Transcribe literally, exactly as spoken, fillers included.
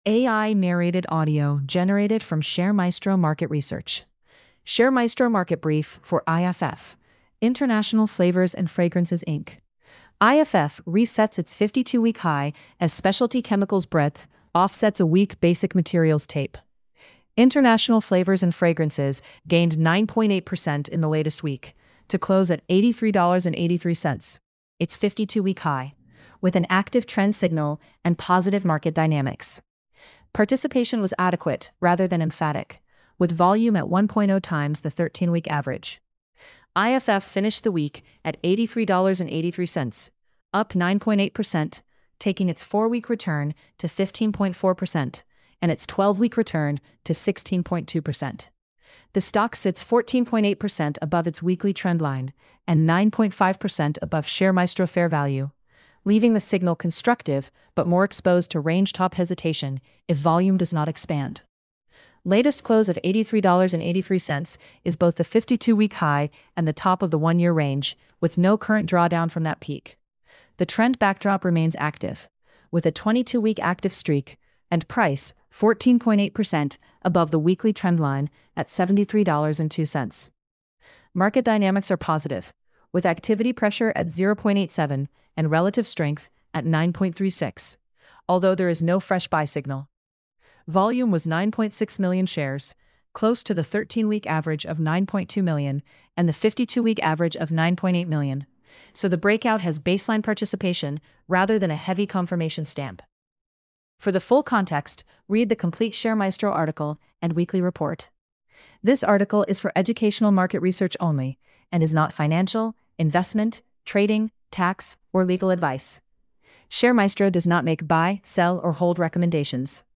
A I-narrated audio generated from ShareMaestro Market Research. ShareMaestro Market Brief for I F F, International Flavors and Fragrances Incorporated. I F F resets its fifty-two-week high as specialty chemicals breadth offsets a weak basic materials tape. International Flavors and Fragrances gained nine point eight percent in the latest week, to close at eighty-three dollars and eighty-three cents, its fifty-two-week high, with an active trend signal and positive market dynamics. Participation was adequate rather than emphatic, with volume at one point zero times the thirteen-week average. I F F finished the week at eighty-three dollars and eighty-three cents, up nine point eight percent, taking its four-week return to fifteen point four percent and its twelve-week return to sixteen point two percent. The stock sits fourteen point eight percent above its weekly trend line and nine point five percent above ShareMaestro fair value, leaving the signal constructive but more exposed to range top hesitation if volume does not expand. Latest close of eighty-three dollars and eighty-three cents is both the fifty-two-week high and the top of the one-year range, with no current drawdown from that peak. The trend backdrop remains active, with a twenty-two-week active streak, and price fourteen point eight percent above the weekly trend line at seventy-three dollars and two cents. Market dynamics are positive, with activity pressure at zero point eight seven and relative strength at nine point three six, although there is no fresh buy signal. Volume was nine point six million shares, close to the thirteen-week average of nine point two million and the fifty-two-week average of nine point eight million, so the breakout has baseline participation rather than a heavy confirmation stamp. For the full context, read the complete ShareMaestro article and weekly report. This article is for educational market research only and is not financial, investment, trading, tax, or legal advice. ShareMaestro does not make buy, sell, or hold recommendations.